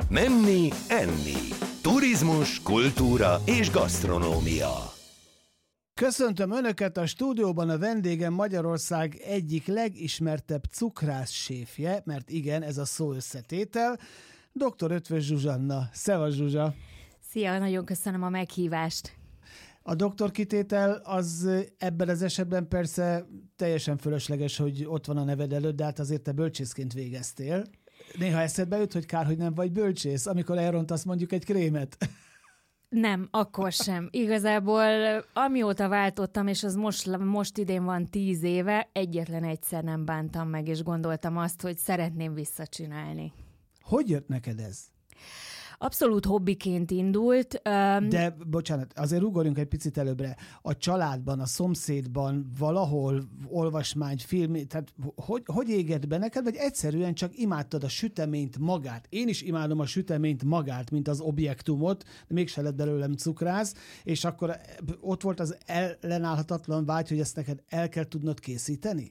Menni, enni. Turizmus, kultúra és gasztronómia. Köszöntöm Önöket a stúdióban, a vendégem Magyarország egyik legismertebb cukrászséfje, mert igen, ez a szó összetétel, dr. Eötvös Zsuzsanna. Szevasz, Zsuzsa! Szia, nagyon köszönöm a meghívást. A doktor kitétel az ebben az esetben persze teljesen fölösleges, hogy ott van a neved előtt, de hát azért te bölcsészként végeztél. Néha eszedbe jut, hogy kár, hogy nem vagy bölcsész, amikor elrontasz mondjuk egy krémet. Nem, akkor sem. Igazából amióta váltottam, és az most idén van 10 éve, egyetlen egyszer nem bántam meg, és gondoltam azt, hogy szeretném visszacsinálni. Hogy jött neked ez? Abszolút hobbiként indult. De, bocsánat, azért ugorjunk egy picit előbbre. A családban, a szomszédban, valahol olvasmány, film, tehát hogy égett be neked, vagy egyszerűen csak imádtad a süteményt magát? Én is imádom a süteményt magát, mint az objektumot, de mégse lett belőlem cukrász, és akkor ott volt az ellenállhatatlan vágy, hogy ezt neked el kell tudnod készíteni?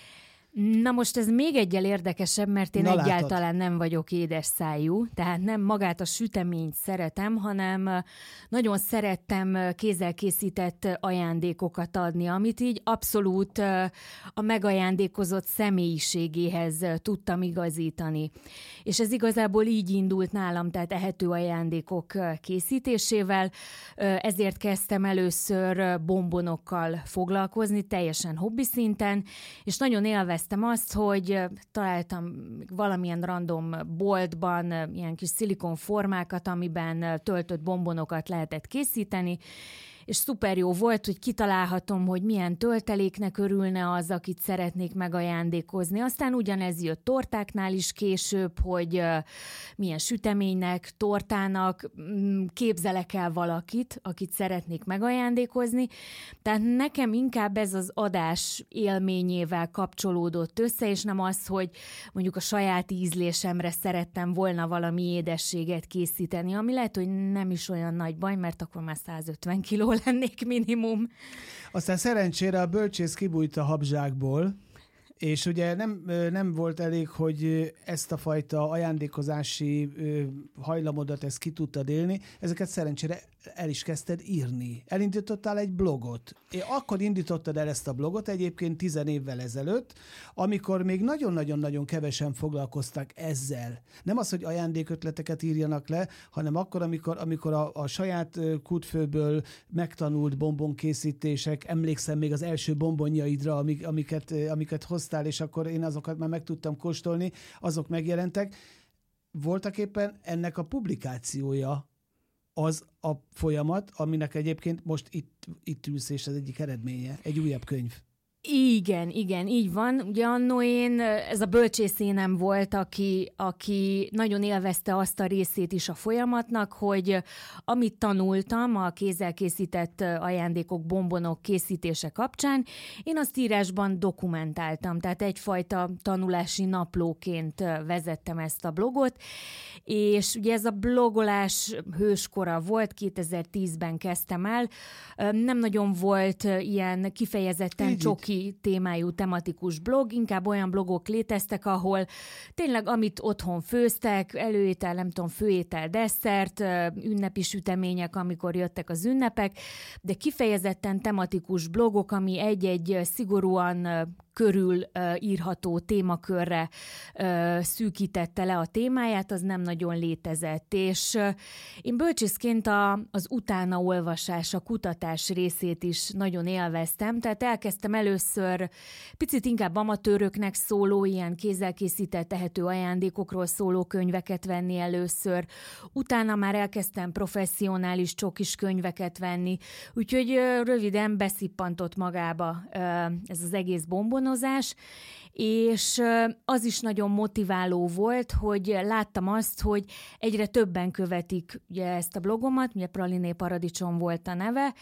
Na most ez még egyel érdekesebb, mert én egyáltalán nem vagyok édes szájú, tehát nem magát a süteményt szeretem, hanem nagyon szerettem kézzel készített ajándékokat adni, amit így abszolút a megajándékozott személyiségéhez tudtam igazítani. És ez igazából így indult nálam, tehát ehető ajándékok készítésével, ezért kezdtem először bombonokkal foglalkozni, teljesen hobbi szinten, és nagyon élveztem azt, hogy találtam valamilyen random boltban ilyen kis szilikonformákat, amiben töltött bombonokat lehetett készíteni, és szuper jó volt, hogy kitalálhatom, hogy milyen tölteléknek örülne az, akit szeretnék megajándékozni. Aztán ugyanez jött tortáknál is később, hogy milyen süteménynek, tortának képzelek el valakit, akit szeretnék megajándékozni. Tehát nekem inkább ez az adás élményével kapcsolódott össze, és nem az, hogy mondjuk a saját ízlésemre szerettem volna valami édességet készíteni, ami lehet, hogy nem is olyan nagy baj, mert akkor már 150 kiló lennék minimum. Aztán szerencsére a bölcsész kibújt a habzsákból, és ugye nem volt elég, hogy ezt a fajta ajándékozási hajlamodat ezt ki tudtad élni, ezeket szerencsére el is kezdted írni. Elindítottál egy blogot. Akkor indítottad el ezt a blogot egyébként 10 évvel ezelőtt, amikor még nagyon-nagyon-nagyon kevesen foglalkoztak ezzel. Nem az, hogy ajándékötleteket írjanak le, hanem akkor, amikor a saját kútfőből megtanult bombonkészítések, emlékszem még az első bombonjaidra, amiket hoztál, és akkor én azokat már meg tudtam kóstolni, azok megjelentek. Voltak éppen ennek a publikációja az a folyamat, aminek egyébként most itt ülsz, és az egyik eredménye, egy újabb könyv. Igen, így van. Ugye annó ez a bölcsészénem volt, aki nagyon élvezte azt a részét is a folyamatnak, hogy amit tanultam a kézzel készített ajándékok, bombonok készítése kapcsán, én azt írásban dokumentáltam, tehát egyfajta tanulási naplóként vezettem ezt a blogot, és ugye ez a blogolás hőskora volt, 2010-ben kezdtem el, nem nagyon volt ilyen kifejezetten csoki témájú tematikus blog, inkább olyan blogok léteztek, ahol tényleg amit otthon főztek, előétel, nem tudom, főétel, desszert, ünnepi sütemények, amikor jöttek az ünnepek, de kifejezetten tematikus blogok, ami egy-egy szigorúan körül írható témakörre szűkítette le a témáját, az nem nagyon létezett. És én bölcsészként az utánaolvasás, a kutatás részét is nagyon élveztem, tehát elkezdtem először picit inkább amatőröknek szóló, ilyen kézzel készített tehető ajándékokról szóló könyveket venni először, utána már elkezdtem professzionális csokis könyveket venni, úgyhogy röviden beszippantott magába ez az egész bombonozás, és az is nagyon motiváló volt, hogy láttam azt, hogy egyre többen követik ugye ezt a blogomat, ugye Praliné Paradicsom volt a neve,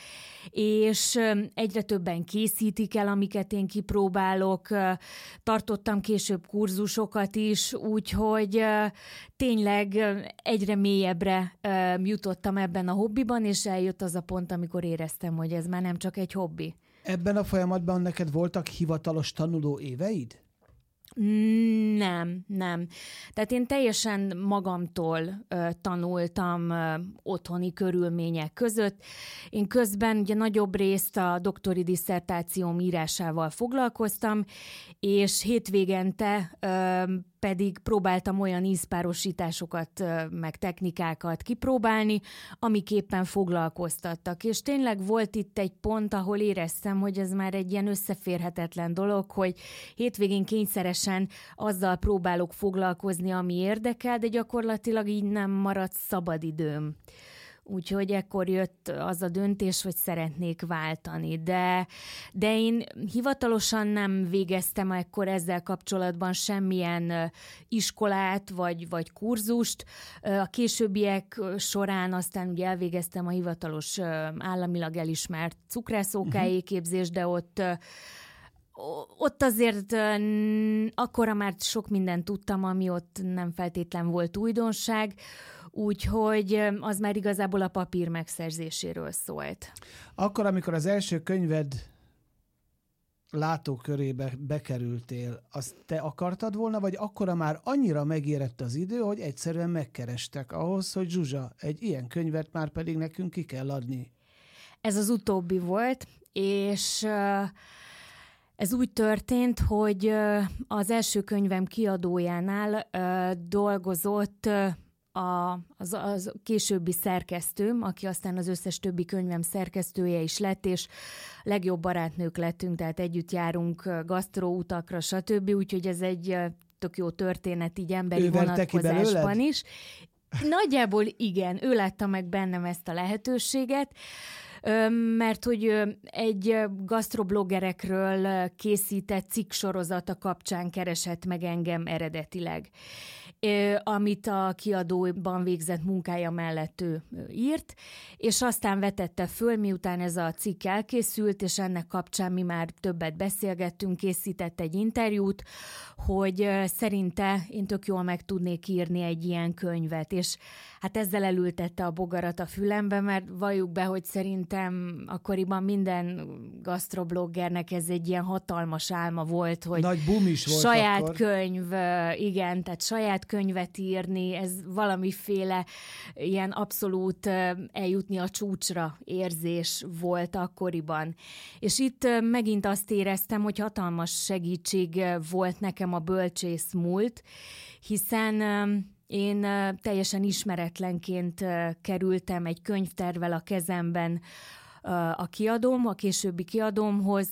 és egyre többen készítik el, amiket én kipróbálok, tartottam később kurzusokat is, úgyhogy tényleg egyre mélyebbre jutottam ebben a hobbiban, és eljött az a pont, amikor éreztem, hogy ez már nem csak egy hobbi. Ebben a folyamatban neked voltak hivatalos tanuló éveid? Nem. Tehát én teljesen magamtól tanultam otthoni körülmények között. Én közben ugye nagyobb részt a doktori disszertációm írásával foglalkoztam, és hétvégente pedig próbáltam olyan ízpárosításokat, meg technikákat kipróbálni, amik éppen foglalkoztattak. És tényleg volt itt egy pont, ahol éreztem, hogy ez már egy ilyen összeférhetetlen dolog, hogy hétvégén kényszeresen azzal próbálok foglalkozni, ami érdekel, de gyakorlatilag így nem maradt szabadidőm. Úgyhogy ekkor jött az a döntés, hogy szeretnék váltani. De én hivatalosan nem végeztem ekkor ezzel kapcsolatban semmilyen iskolát vagy kurzust. A későbbiek során aztán ugye elvégeztem a hivatalos államilag elismert cukrász-OK képzést, de ott azért akkora már sok mindent tudtam, ami ott nem feltétlen volt újdonság, úgyhogy az már igazából a papír megszerzéséről szólt. Akkor, amikor az első könyved látókörébe bekerültél, azt te akartad volna, vagy akkora már annyira megérett az idő, hogy egyszerűen megkerestek ahhoz, hogy Zsuzsa, egy ilyen könyvet már pedig nekünk ki kell adni? Ez az utóbbi volt, és ez úgy történt, hogy az első könyvem kiadójánál dolgozott az későbbi szerkesztőm, aki aztán az összes többi könyvem szerkesztője is lett, és legjobb barátnők lettünk, tehát együtt járunk gasztróutakra, stb. Úgyhogy ez egy tök jó történet így emberi vonatkozásban is. Nagyjából igen, ő látta meg bennem ezt a lehetőséget, mert hogy egy gasztrobloggerekről készített cikksorozata kapcsán keresett meg engem eredetileg, amit a kiadóban végzett munkája mellett ő írt, és aztán vetette föl, miután ez a cikk elkészült, és ennek kapcsán mi már többet beszélgettünk, készített egy interjút, hogy szerinte én tök jól meg tudnék írni egy ilyen könyvet, és hát ezzel elültette a bogarat a fülembe, mert valljuk be, hogy szerintem akkoriban minden gasztrobloggernek ez egy ilyen hatalmas álma volt, hogy nagy boom is volt saját akkor. könyv, igen, tehát saját könyvet írni, ez valamiféle ilyen abszolút eljutni a csúcsra érzés volt akkoriban. És itt megint azt éreztem, hogy hatalmas segítség volt nekem a bölcsész múlt, hiszen én teljesen ismeretlenként kerültem egy könyvtervvel a kezemben a későbbi kiadómhoz,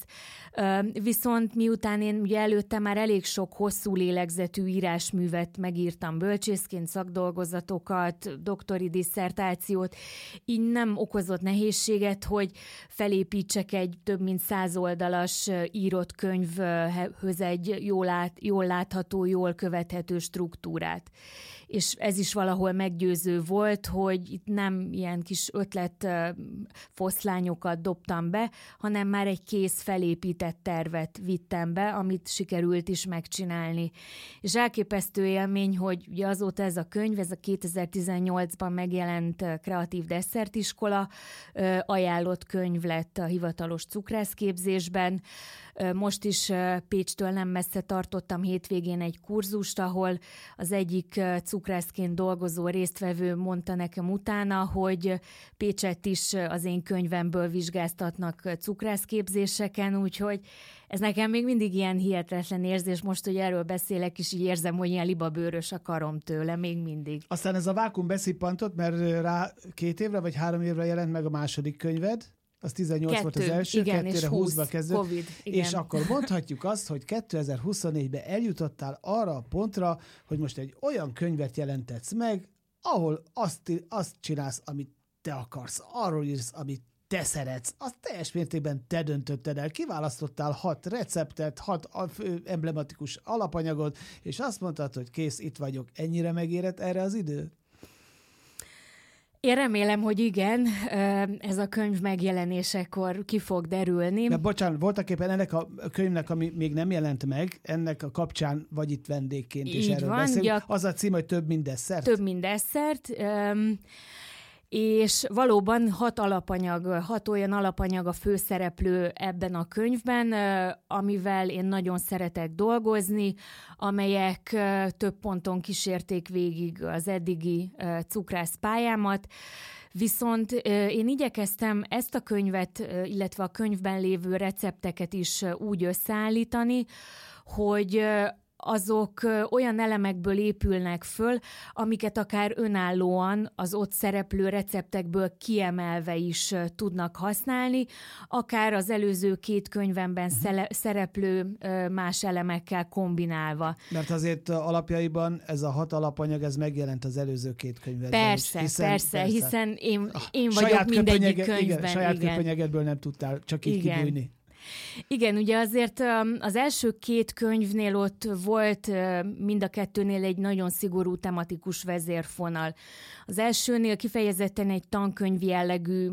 viszont miután én ugye előtte már elég sok hosszú lélegzetű írásművet megírtam bölcsészként, szakdolgozatokat, doktori disszertációt, így nem okozott nehézséget, hogy felépítsek egy több mint 100 oldalas írott könyvhöz egy jól látható, jól követhető struktúrát. És ez is valahol meggyőző volt, hogy itt nem ilyen kis ötletfoszlányokat dobtam be, hanem már egy kész felépített tervet vittem be, amit sikerült is megcsinálni. És elképesztő élmény, hogy ugye azóta ez a könyv, ez a 2018-ban megjelent Kreatív Desszertiskola ajánlott könyv lett a hivatalos cukrászképzésben. Most is Pécstől nem messze tartottam hétvégén egy kurzust, ahol az egyik cukrászként dolgozó résztvevő mondta nekem utána, hogy Pécsett is az én könyvemből vizsgáztatnak cukrászképzéseken, úgyhogy ez nekem még mindig ilyen hihetetlen érzés. Most, hogy erről beszélek, és így érzem, hogy ilyen libabőrös a karom tőle, még mindig. Aztán ez a vákum beszippantott, mert rá 2 évre vagy 3 évre jelent meg a második könyved. Az 18 volt az első, igen, 2-re 20-ba kezdődött. Covid, igen. És akkor mondhatjuk azt, hogy 2024-ben eljutottál arra a pontra, hogy most egy olyan könyvet jelentetsz meg, ahol azt csinálsz, amit te akarsz, arról írsz, amit te szeretsz, azt teljes mértékben te döntötted el. Kiválasztottál 6 receptet, 6 emblematikus alapanyagot, és azt mondtad, hogy kész, itt vagyok. Ennyire megérett erre az idő? Én remélem, hogy igen, ez a könyv megjelenésekor ki fog derülni. De bocsánat, voltaképpen ennek a könyvnek, ami még nem jelent meg, ennek a kapcsán vagy itt vendégként is erről beszélünk. Az a cím, hogy Több mint desszert. Több mint desszert. És valóban 6 olyan alapanyag a főszereplő ebben a könyvben, amivel én nagyon szeretek dolgozni, amelyek több ponton kísérték végig az eddigi cukrász pályámat. Viszont én igyekeztem ezt a könyvet, illetve a könyvben lévő recepteket is úgy összeállítani, hogy azok olyan elemekből épülnek föl, amiket akár önállóan az ott szereplő receptekből kiemelve is tudnak használni, akár az előző 2 könyvemben szereplő más elemekkel kombinálva. Mert azért alapjaiban ez a 6 alapanyag, ez megjelent az előző 2 könyvben. Persze, hiszen én vagyok mindegyik könyvben. Igen, saját köpenyegedből nem tudtál csak így kibújni. Igen, ugye azért az első 2 könyvnél ott volt mind a 2-nél egy nagyon szigorú tematikus vezérfonal. Az elsőnél kifejezetten egy tankönyv jellegű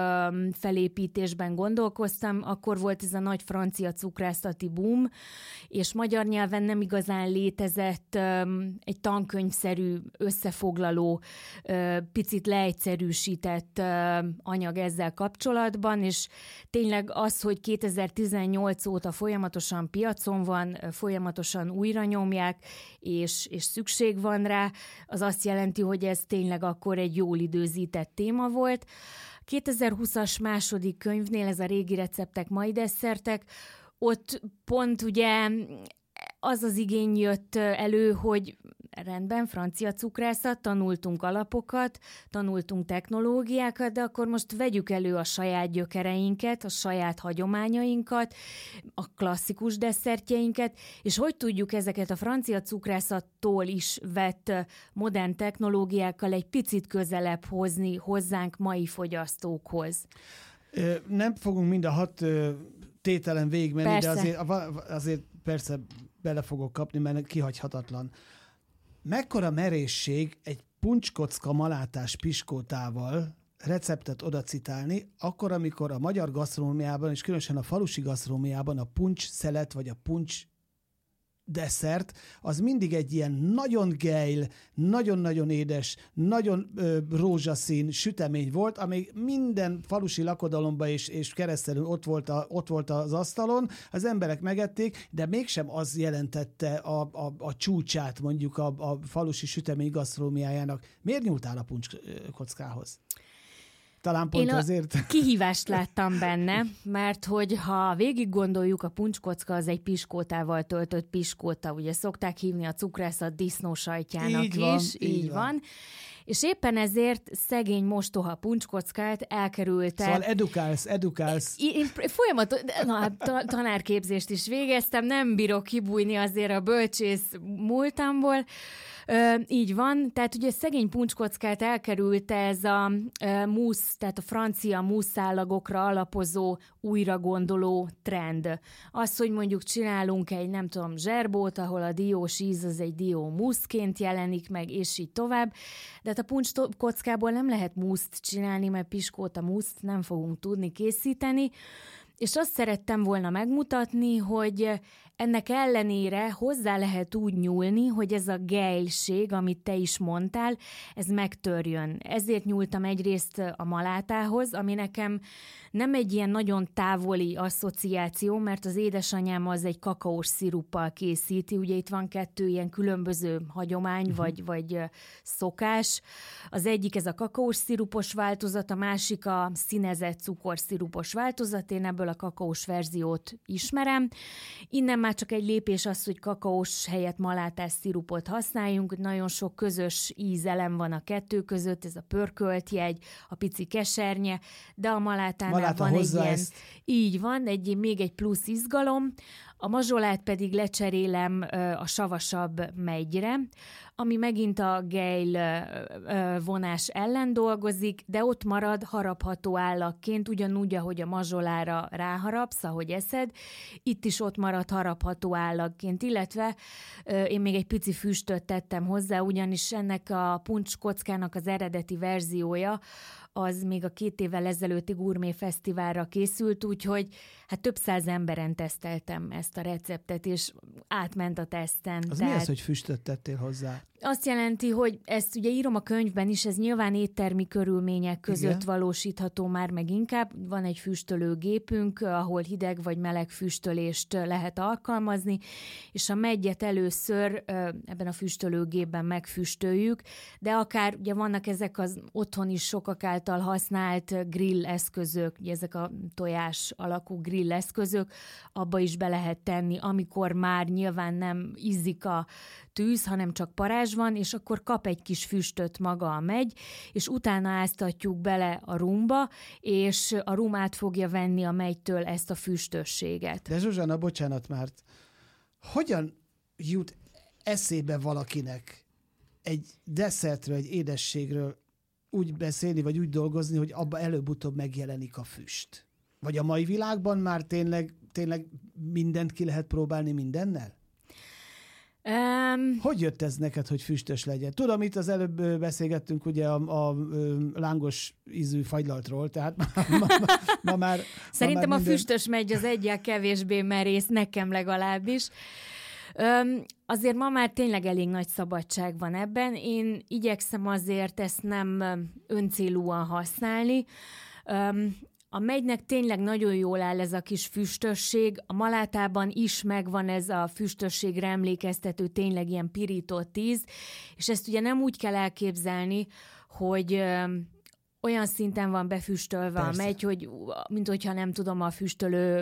felépítésben gondolkoztam, akkor volt ez a nagy francia cukrászati boom, és magyar nyelven nem igazán létezett egy tankönyvszerű összefoglaló, picit leegyszerűsített anyag ezzel kapcsolatban, és tényleg az, hogy 2018 óta folyamatosan piacon van, folyamatosan újra nyomják, és szükség van rá, az azt jelenti, hogy ez tényleg akkor egy jól időzített téma volt. 2020-as második könyvnél, ez a régi receptek, mai desszertek, ott pont ugye az igény jött elő, hogy rendben, francia cukrászat, tanultunk alapokat, tanultunk technológiákat, de akkor most vegyük elő a saját gyökereinket, a saját hagyományainkat, a klasszikus desszertjeinket, és hogy tudjuk ezeket a francia cukrászattól is vett modern technológiákkal egy picit közelebb hozni hozzánk mai fogyasztókhoz. Nem fogunk mind a 6 tételen végigmenni, de azért persze bele fogok kapni, mert kihagyhatatlan. Mekkora merészség egy puncskocka malátás piskótával receptet odacitálni, akkor, amikor a magyar gasztronómiában, és különösen a falusi gasztronómiában a puncs szelet, vagy a puncs desszert, az mindig egy ilyen nagyon gejl, nagyon-nagyon édes, nagyon rózsaszín sütemény volt, ami minden falusi lakodalomban és keresztelül ott volt az asztalon, az emberek megették, de mégsem az jelentette a csúcsát mondjuk a falusi sütemény gasztronómiájának. Miért nyúltál a puncskockához? Talán pont azért. Kihívást láttam benne, mert hogy ha végig gondoljuk, a puncskocka az egy piskótával töltött piskóta, ugye szokták hívni a cukrászat disznósajtjának is. Így van. És éppen ezért szegény mostoha puncskockát elkerülte. Szóval edukálsz. Én tanárképzést is végeztem, nem bírok kibújni azért a bölcsész múltamból. Így van, tehát ugye szegény puncskockát elkerülte ez a musz, tehát a francia muszálagokra alapozó újragondoló trend. Az, hogy mondjuk csinálunk egy, nem tudom, zserbót, ahol a diós íz az egy dió muszként jelenik meg, és így tovább, de hát a puncskockából nem lehet muszt csinálni, mert piskóta muszt nem fogunk tudni készíteni, és azt szerettem volna megmutatni, hogy ennek ellenére hozzá lehet úgy nyúlni, hogy ez a gejlség, amit te is mondtál, ez megtörjön. Ezért nyúltam egyrészt a malátához, ami nekem nem egy ilyen nagyon távoli asszociáció, mert az édesanyám az egy kakaós sziruppal készíti, ugye itt van 2 ilyen különböző hagyomány vagy szokás. Az egyik ez a kakaós szirupos változat, a másik a színezett cukorszirupos változat, én ebből a kakaós verziót ismerem. Innen már csak egy lépés az, hogy kakaós helyett malátás szirupot használjunk, nagyon sok közös ízelem van a 2 között, ez a pörkölt jegy, a pici kesernye, de a malátánál van egy ilyen, így van, még egy plusz izgalom, a mazsolát pedig lecserélem a savasabb megyre, ami megint a gejl vonás ellen dolgozik, de ott marad harapható állagként, ugyanúgy, ahogy a mazsolára ráharapsz, ahogy eszed, itt is ott marad harapható állagként, illetve én még egy pici füstöt tettem hozzá, ugyanis ennek a puncskockának az eredeti verziója az még a 2 évvel ezelőtti Gourmet Fesztiválra készült, úgyhogy hát több 100 emberen teszteltem ezt a receptet, és átment a teszten. Az mi az, hogy füstöt tettél hozzá? Azt jelenti, hogy ezt ugye írom a könyvben is, ez nyilván éttermi körülmények között Igen. valósítható már meg inkább. Van egy füstölőgépünk, ahol hideg vagy meleg füstölést lehet alkalmazni, és a meggyet először ebben a füstölőgépben megfüstöljük, de akár ugye vannak ezek az otthon is sokak által használt grill eszközök, ugye ezek a tojás alakú grill eszközök, abba is be lehet tenni, amikor már nyilván nem izzik a tűz, hanem csak parázs van, és akkor kap egy kis füstöt maga a megy, és utána áztatjuk bele a rumba, és a rum át fogja venni a megytől ezt a füstösséget. De Zsuzsanna, bocsánat már, hogyan jut eszébe valakinek egy desszertről, egy édességről úgy beszélni, vagy úgy dolgozni, hogy abba előbb-utóbb megjelenik a füst? Vagy a mai világban már tényleg mindent ki lehet próbálni mindennel? Hogy jött ez neked, hogy füstös legyen? Tudom, itt az előbb beszélgettünk ugye a lángos ízű fagylaltról, tehát ma már... Szerintem már a füstös megy az egyel kevésbé merész, nekem legalábbis. Azért ma már tényleg elég nagy szabadság van ebben. Én igyekszem azért ezt nem öncélúan használni. A megynek tényleg nagyon jól áll ez a kis füstösség, a malátában is megvan ez a füstösségre emlékeztető tényleg ilyen pirított íz, és ezt ugye nem úgy kell elképzelni, hogy olyan szinten van befüstölve a megy, hogy mint hogyha nem tudom, a füstölő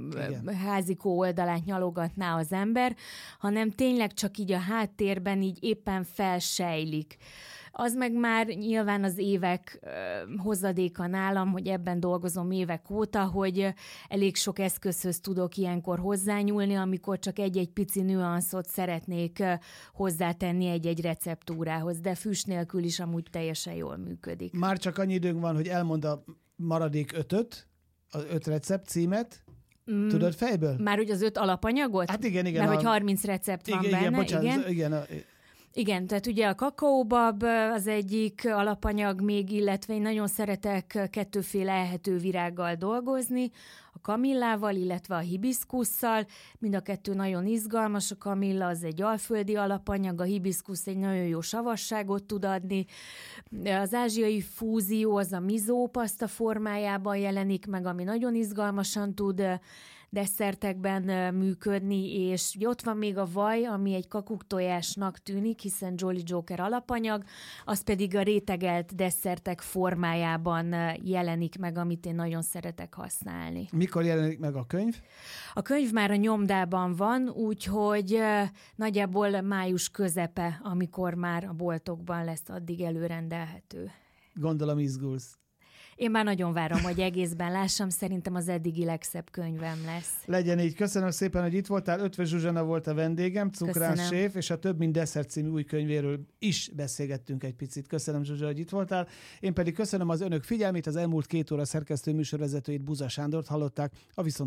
házikó oldalát nyalogatná az ember, hanem tényleg csak így a háttérben így éppen felsejlik. Az meg már nyilván az évek hozadéka nálam, hogy ebben dolgozom évek óta, hogy elég sok eszközhöz tudok ilyenkor hozzányúlni, amikor csak egy-egy pici nüanszot szeretnék hozzátenni egy-egy receptúrához, de füst nélkül is amúgy teljesen jól működik. Már csak annyi időnk van, hogy elmond a maradék 5-öt, az 5 recept címet. Tudod fejből? Már úgy az 5 alapanyagot? Hát igen. Mert hogy 30 recept van benne. Igen, bocsánat, igen. Igen, tehát ugye a kakaóbab az egyik alapanyag még, illetve én nagyon szeretek kettőféle ehető virággal dolgozni, a kamillával, illetve a hibiszkusszal. Mind a kettő nagyon izgalmas, a kamilla az egy alföldi alapanyag, a hibiszkusz egy nagyon jó savasságot tud adni. Az ázsiai fúzió az a mizó paszta formájában jelenik meg, ami nagyon izgalmasan tud desszertekben működni, és ott van még a vaj, ami egy kakuktojásnak tűnik, hiszen Jolly Joker alapanyag, az pedig a rétegelt desszertek formájában jelenik meg, amit én nagyon szeretek használni. Mikor jelenik meg a könyv? A könyv már a nyomdában van, úgyhogy nagyjából május közepe, amikor már a boltokban lesz addig előrendelhető. Gondolom izgulsz. Én már nagyon várom, hogy egészben lássam, szerintem az eddigi legszebb könyvem lesz. Legyen így. Köszönöm szépen, hogy itt voltál. Ötvös Zsuzsanna volt a vendégem, cukrászséf, és a Több mint desszert című új könyvéről is beszélgettünk egy picit. Köszönöm, Zsuzsa, hogy itt voltál. Én pedig köszönöm az önök figyelmét, az elmúlt 2 óra szerkesztő műsorvezetőjét, Buza Sándort hallották. A viszont